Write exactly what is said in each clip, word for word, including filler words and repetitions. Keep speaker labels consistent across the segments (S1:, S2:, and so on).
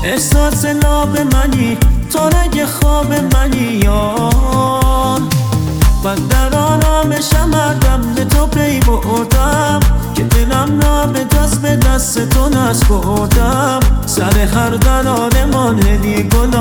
S1: احساس لاب منی، تو رگ خواب منی یار. من در آرام شمردم به تو پی بردم که دلم را به دست به دست تو نسپردم. سر هر قرارمان هدی گل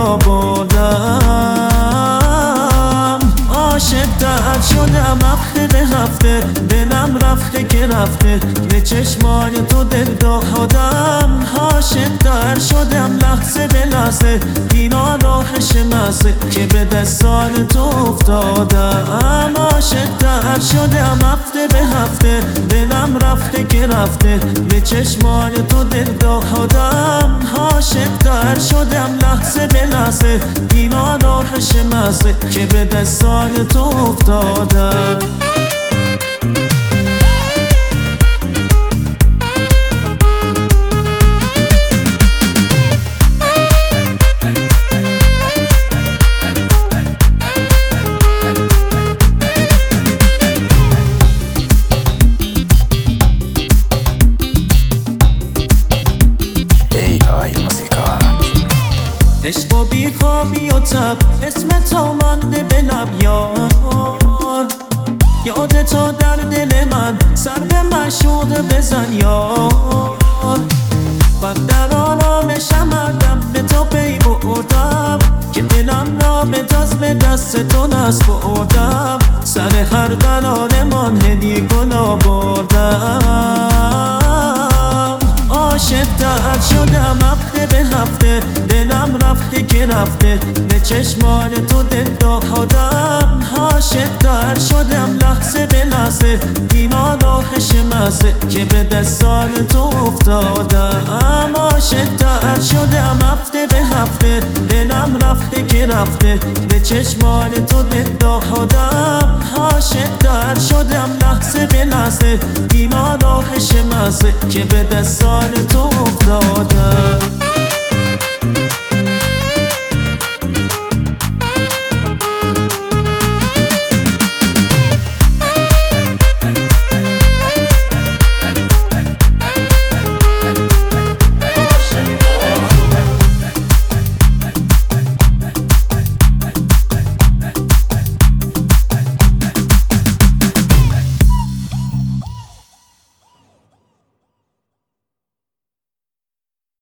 S1: آوردم. عاشق درد شدم هفته به هفته، دلم رفته که رفته به چشمای تو دل دادم. عاشق درد شدم لحظه به لحظه، اینا راهش مزه که به دستان تو افتادم. عاشق درد شدم هفته به هفته، دلم رفته که رفته به چشمای تو دل دادم. عاشق درد شدم لحظه به لحظه، اینا راهش مزه که به دستان تو افتادم. عشق و بیخوابی و تب اسم تو مانده به لب یار. یاد تو در دل من سر به معشوق بزن یار. من در آرام شمردم به تو پی بردم که دلم را به دست به دست تو نسپردم. سر هر قرارمان هدی گل آوردم. عاشق درد شدم هفته به هفته، دلم رفته که رفته به چشمان تو دل دادم. عاشق درد شدم لحظه به لحظه، اینا راهش مزه که به دستان تو افتادم. عاشق درد شدم هفته به هفته، دلم رفته که رفته به چشمان تو دل دادم. عاشق درد شدم لحظه به لحظه، اینا راهش مزه که به دستان تو افتادم.